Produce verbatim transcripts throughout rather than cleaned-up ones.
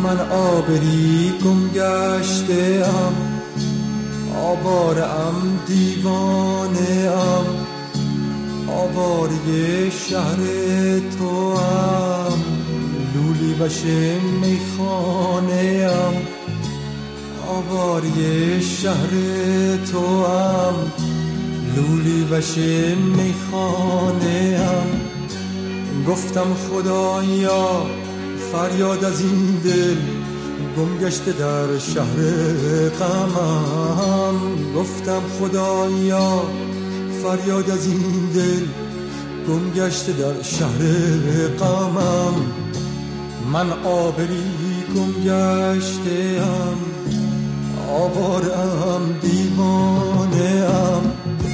من آبری گم گشته ام، آواره ام دیوانه ام، آواره شهر تو ام، لولی وش میخانه ام، آواره شهر تو ام، لولی وش میخانه ام. گفتم خدایا فریاد از این دل گم گشته در شهر غمم. گفتم خدایا فریاد از این دل گم گشته در شهر غمم. من آبری گم گشته ام، آواره ام دیوانه ام.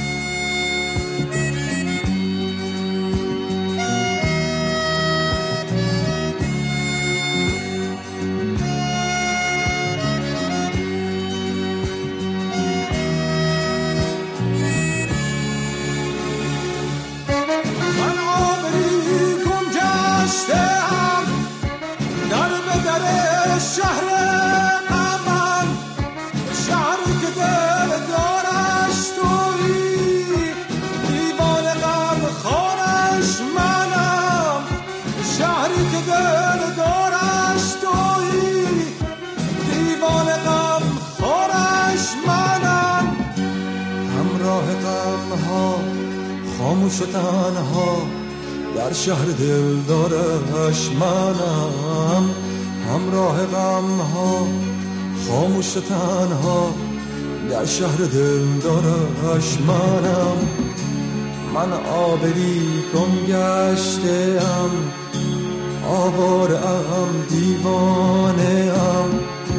شهر غمم، شهری که دل دارش تویی، دیوان غم خورش منم. شهری که دل دارش تویی، دیوان غم خورش منم. همراه غم ها خاموش و تنها در شهر دل دارش منم. همراه غم ها خاموش و تنها در شهر دل دارش منم. من آبری گم گشته ام، آواره ام دیوانه ام.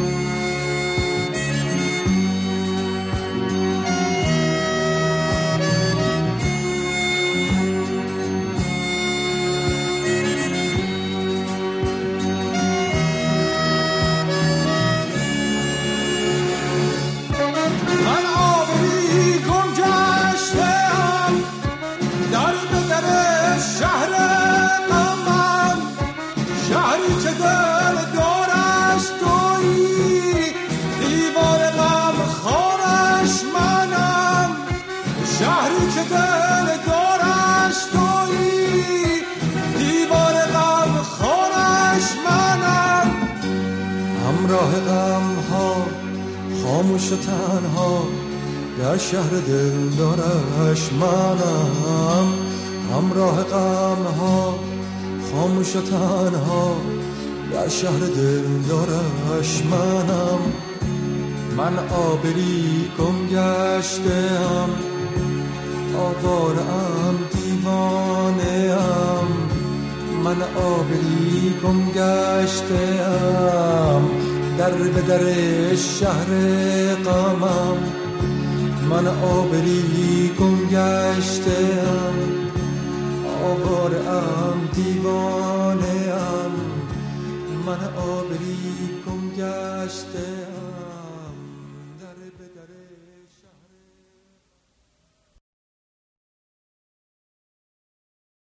شهر غمم، شهری که دل دارش تویی، دیوان غم خورش منم. شهری که دل دارش تویی، دیوان غم خورش منم. همراه غم ها خاموش و تنها در شهر دل دارش منم. همراه غم ها خاموش و تنها در شهر دل دارش منم. من آبری گم گشته ام، آواره ام دیوانه ام. من آبری گم گشته ام، در به در شهر غمم. من آبری گم گشته ام، آواره ام دیوانه ام. من آبری گم گشته ام.